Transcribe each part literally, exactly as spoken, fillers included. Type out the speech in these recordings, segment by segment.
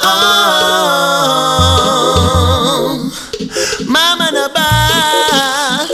Oh, mama no bad.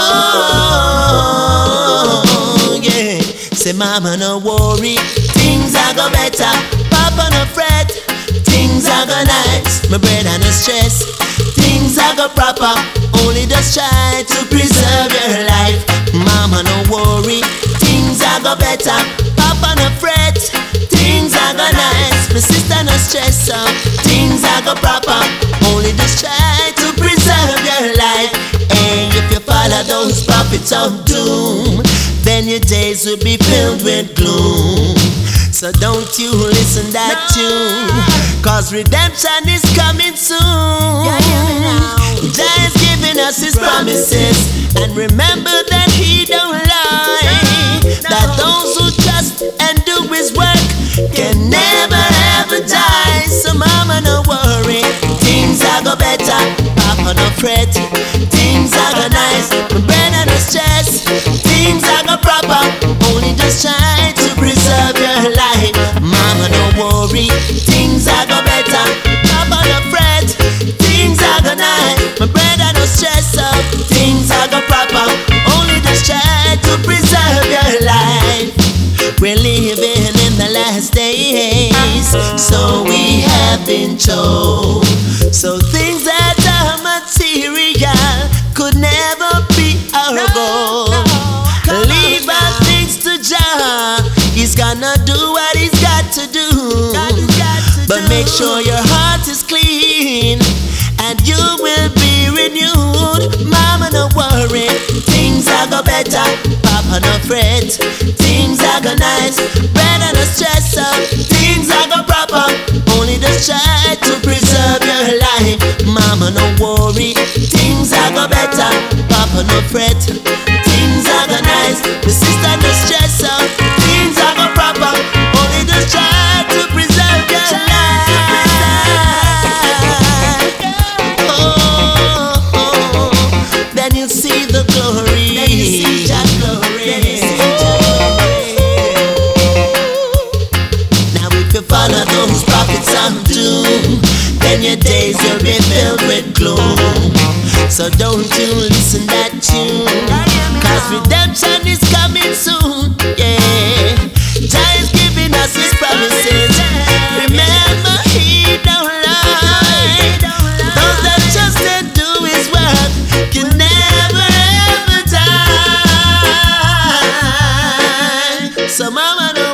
Oh, yeah. Say mama no worry, things are go better. Papa no fret, things are go nice. My brother no stress, things are go proper. Only just try to preserve your life. Mama no worry, things are go better. Papa no fret, things are go nice. My sister no stress, so things are go proper. Only just try to preserve your life. And if you follow those prophets of doom, then your days will be filled with gloom. So don't you listen that no. tune, cause redemption is coming soon. Yeah, Jah is giving us his promises, and remember that he don't lie. No. That those who trust and do his work can never ever die. So mama no worry, things are go better. Papa no fret, things are go nice. My brother no stress, things are go proper. Only just try to preserve your life. Mama no worry, things are go better. Papa no fret, things are go nice. My brother no stress up, things are go proper. Only just try to preserve your life. We're living in the last days, so we have been told. So things that are material could never be our goal. Leave our things to Jah, he's gonna do what he's got to do. But make sure your heart is clean, and you will be renewed. Mama no worry, things are go better. Papa no fret, things are go nice. Brother no stress up, things are go proper. Only just try to preserve your life. Mama no worry, things are go better. Papa no fret, things are go nice. The sister no stress up, things are go proper. Only just try to preserve your life. Then you'll see the glory. Then you see Jah glory. Then you see Jah glory. Now if you follow those prophets of doom, then your days will be filled with gloom. So don't you listen that tune, cause redemption is coming soon. Yeah, Jah is giving us his promises. Remember he don't lie. Those that trust and do his work can never ever die. So mama no